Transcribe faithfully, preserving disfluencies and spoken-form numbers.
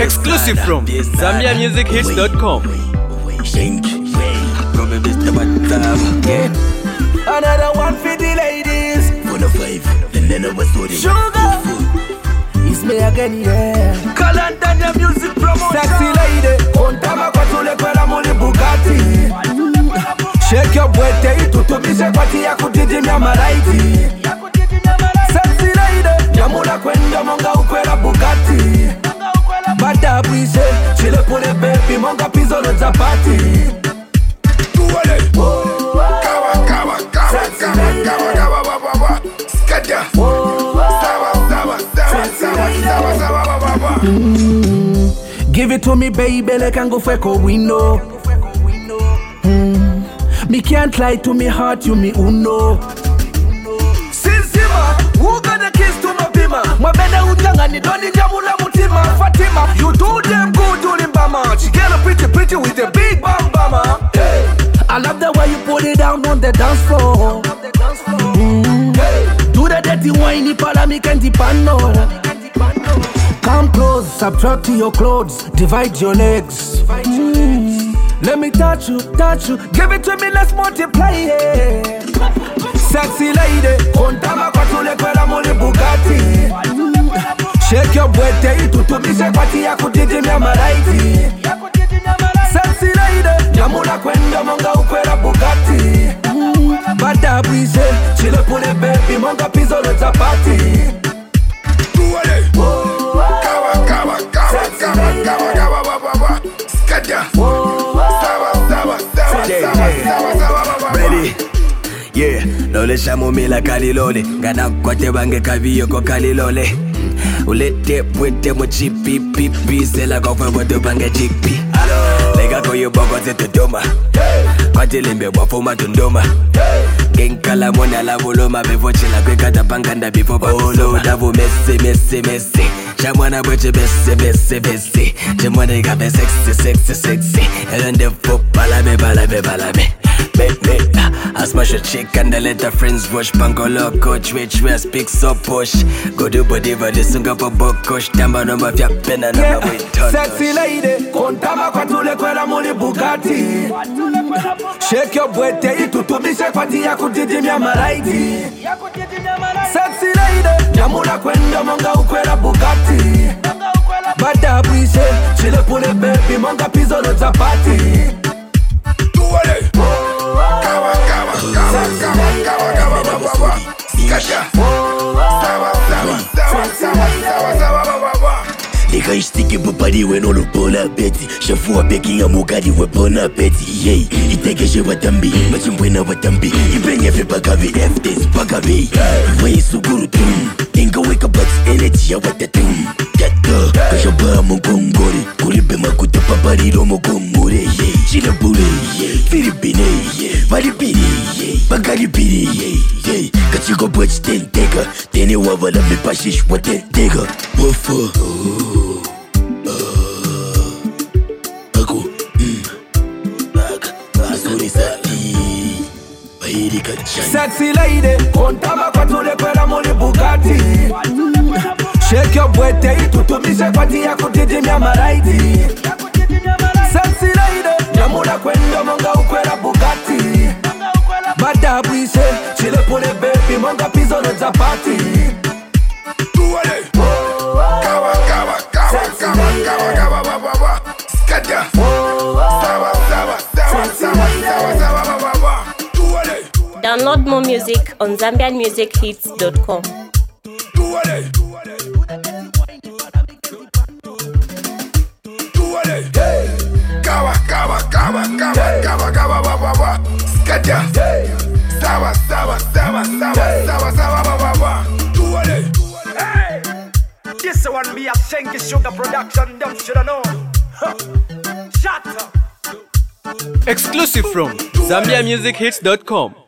Exclusive from Zambia Music Hits dot com. Another one for the ladies. For the five, the nana was so Sugar. It's me again, yeah. Kalandanya music promotion. Sexy lady. Kontama kwa tule kwela muli Bugatti. Shake your bwete itutumishe kwa tia kutijimia maraiti. Sexy lady. Nyamula kwenda monga ukwela Bugatti. Bada bwise. Chile pule baby monga pizo no zapati. Tuwale. Kawa, kawa, kawa, kawa, kawa, kawa, kawa, kawa. Skadya. Sawa, sawa, sawa, sawa, sawa, sawa, sawa. Give it to me, baby, like I go for a window. Mm. Me can't lie to me heart, you me uno. Sinsima, who got a kiss to my bima? My benda utanga ni doni jamula mutima. Fatima, you do them good, do them bama. She get a pretty, pretty with a big bam bama. Hey. I love the way you put it down on the dance floor. Mm. Hey. Do the dirty whiny pala me can't depend on. Come close, subtract your clothes, divide your legs. Mm. Let me touch you, touch you, give it to me, let's multiply it. Sexy lady, kontama kwa tule kwela muli Bugatti. Mm. Shake your bwete itutumishe kwa tia kutijimia maraiti. Sexy lady, nyamula kwenda monga ukwela Bugatti. Mm. Bada bwise, chile pule baby monga pizo no zapati. Tuwale. Kawa, kawa, kawa, kawa, kawa, kawa, kawa, kawa. Skadya. Sawa, sawa, sawa, sawa, sawa, sawa, sawa. Ready? Yeah, lole shamu la kalilole. Gana kwate bange kaviyo ko kalilole. Ulete pwete mo chipi pipi. Sela kwa fwe bote bange chipi. Lega koyo boko zete doma. Kwate limbe wafuma tundoma. Genkala mona la voloma. Befo chila kwe kata panganda befo bakolo. Davo messe messe messe. Chamwana bweche besse besse besse. Chamwana ikabe sexy sexy sexy. Elende fo balabe balabe balabe. Me, me, I smash a chick and I let her friends wash. Pangolo coach, which way I speak so push. Go do body for the sunga for bokosh. Tamba no mafia pen and I'm a ton. Sexy lady, kontama kwa tule kwela muli Bugatti. Shake your bwete itutumishe kwa tia kutijimia maraiti. Sexy lady, nyamula kwenda monga ukwela Bugatti. Bada bwise, chile pule baby monga pizo no zapati. Tuwale. Kawa, kawa, kawa, kawa, kawa, kawa, kawa, kawa. Skadya. Sawa, sawa, sawa, sawa, sawa, sawa, sawa, sawa. Nika ishtiki bupari we no lupola beti. Shafu wa beki ya mugari we bona beti. Yey, itegeshe watambi, machimbwena watambi. Ipenye fe pakavi, F-Days pakavi. Mwayi suguru tum, inga weka bats energy ya watatum. Tata, kashaba mungongori. Kulibe makuta papariro mungongore. Yey, chila bule, yey, Filipine, yey, Malipini, yey, Bagalipini, yey, yey. Kachiko bwach tentega, tene wavala me pashish wa tentega. Wafa, oh. Sexy lady, kontama kwa tule kwela muli Bugatti. Shake your bwete itutumishe kwa tia kutijimia maraiti. Sexy lady, nyamula kwenda monga ukwela Bugatti. Bada bwise, chile pule baby monga pizo no zapati. Tuwale. Kawa, kawa, kawa, kawa, kawa, kawa, kawa, kawa. Skadya. Sawa, sawa, sawa, sawa, sawa, sawa, sawa, sawa. Tuwale. Download more music on Zambian Music Hits dot com. Tuwale. Tuwale. Kawa, kawa, kawa, kawa, kawa, kawa, kawa, kawa. Skadya. Sawa, sawa, sawa, sawa, sawa, sawa, sawa, sawa. Tuwale. Hey, this one be a Shenki Sugar production, them shoulda know. Huh. Shut up. Exclusive from Zambia Music Hits dot com.